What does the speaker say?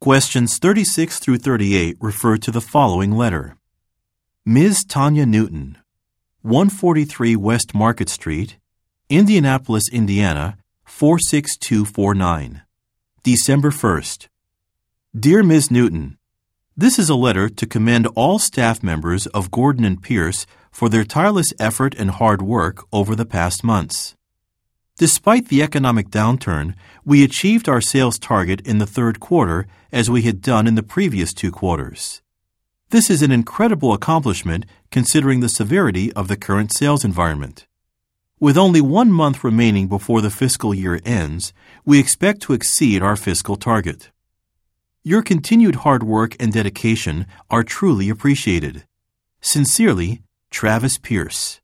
Questions 36 through 38 refer to the following letter. Ms. Tanya Newton, 143 West Market Street, Indianapolis, Indiana, 46249. December 1st. Dear Ms. Newton, this is a letter to commend all staff members of Gordon & Pierce for their tireless effort and hard work over the past months. Despite the economic downturn, we achieved our sales target in the third quarter as we had done in the previous 2 quarters. This is an incredible accomplishment considering the severity of the current sales environment. With only 1 month remaining before the fiscal year ends, we expect to exceed our fiscal target. Your continued hard work and dedication are truly appreciated. Sincerely, Travis Pierce.